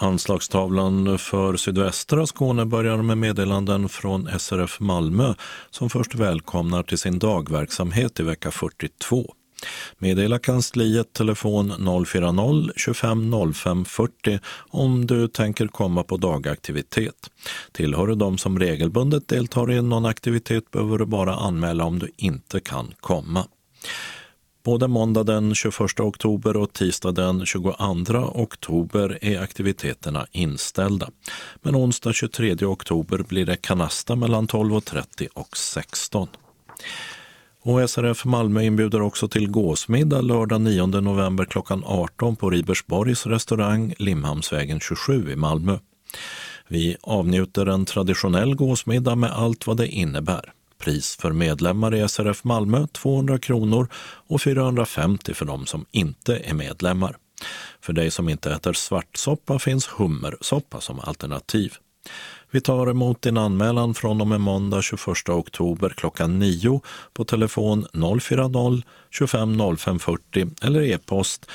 Anslagstavlan för sydvästra Skåne börjar med meddelanden från SRF Malmö som först välkomnar till sin dagverksamhet i vecka 42. Meddela kansliet telefon 040 25 05 40 om du tänker komma på dagaktivitet. Tillhör du de som regelbundet deltar i någon aktivitet behöver du bara anmäla om du inte kan komma. Både måndag den 21 oktober och tisdag den 22 oktober är aktiviteterna inställda. Men onsdag 23 oktober blir det kanasta mellan 12.30 och 16. Och SRF Malmö inbjuder också till gåsmiddag lördag 9 november klockan 18 på Ribersborgs restaurang Limhamnsvägen 27 i Malmö. Vi avnjuter en traditionell gåsmiddag med allt vad det innebär. Pris för medlemmar i SRF Malmö 200 kronor och 450 för de som inte är medlemmar. För dig som inte äter svartsoppa finns hummersoppa som alternativ. Vi tar emot din anmälan från och med måndag 21 oktober klockan 9 på telefon 040 25 05 40 eller e-post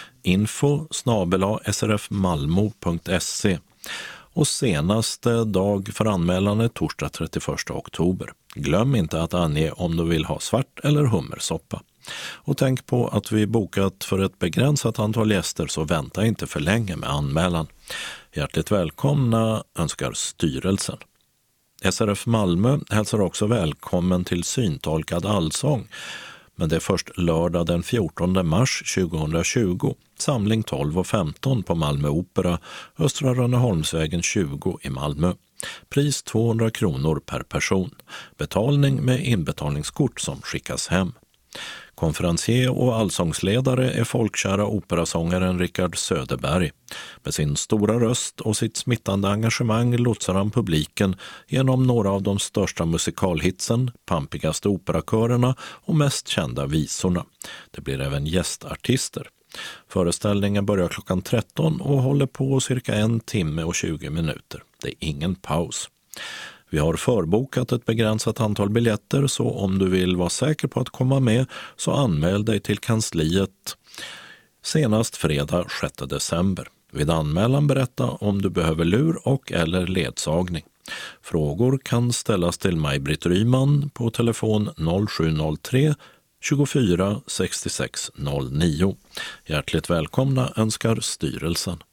info@srfmalmo.se. Och senaste dag för anmälan är torsdag 31 oktober. Glöm inte att ange om du vill ha svart eller hummersoppa. Och tänk på att vi bokat för ett begränsat antal gäster så vänta inte för länge med anmälan. Hjärtligt välkomna önskar styrelsen. SRF Malmö hälsar också välkommen till syntolkad allsång. Men det är först lördag den 14 mars 2020. Samling 12:15 på Malmö Opera, Östra Rönneholmsvägen 20 i Malmö. Pris 200 kronor per person. Betalning med inbetalningskort som skickas hem. Konferencier och allsångsledare är folkkära operasångaren Rickard Söderberg. Med sin stora röst och sitt smittande engagemang lotsar han publiken genom några av de största musikalhitsen, pampigaste operakörerna och mest kända visorna. Det blir även gästartister. Föreställningen börjar klockan 13 och håller på cirka 1 timme och 20 minuter. Det är ingen paus. Vi har förbokat ett begränsat antal biljetter så om du vill vara säker på att komma med så anmäl dig till kansliet senast fredag 6 december. Vid anmälan berätta om du behöver lur och eller ledsagning. Frågor kan ställas till Maj-Britt Ryman på telefon 0703 24 66 09. Hjärtligt välkomna önskar styrelsen.